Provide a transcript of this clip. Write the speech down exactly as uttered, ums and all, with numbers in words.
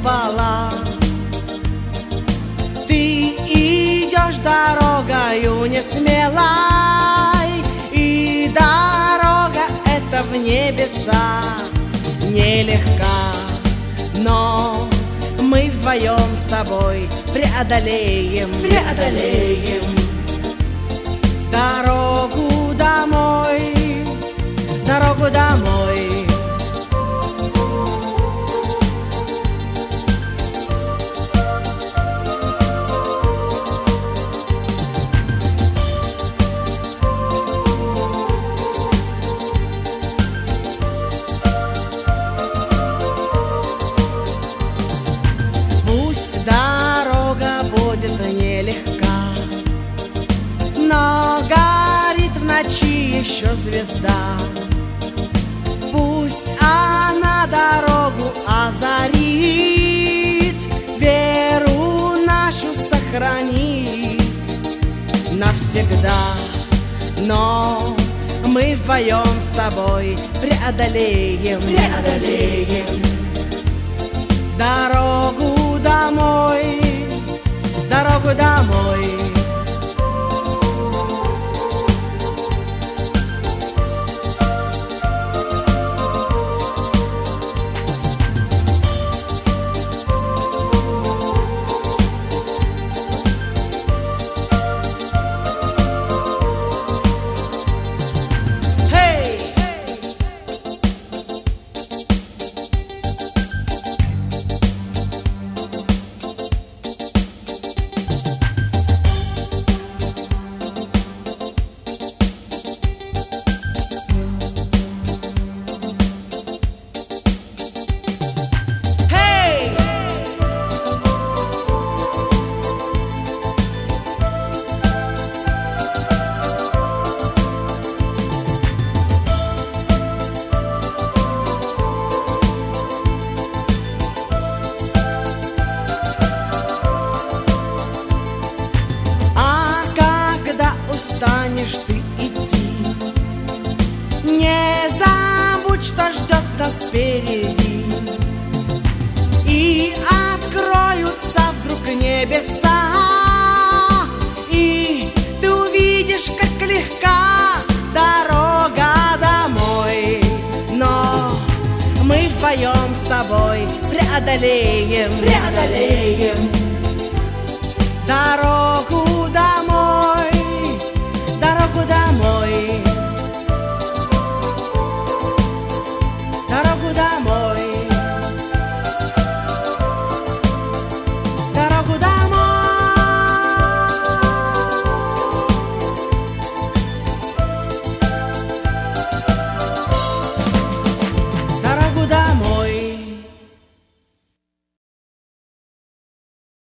спала. Ты идешь дорогою не смелой, и дорога эта в небеса нелегка, но мы вдвоем с тобой преодолеем, преодолеем дорогу домой, дорогу домой. Дорога будет нелегка, но горит в ночи еще звезда. Пусть она дорогу озарит, веру нашу сохранит навсегда. Но мы вдвоем с тобой преодолеем, преодолеем дорогу домой, дорогу домой. Станешь ты идти, не забудь, что ждет нас впереди, и откроются вдруг небеса, и ты увидишь, как легка дорога домой. Но мы вдвоем с тобой преодолеем, преодолеем дорогу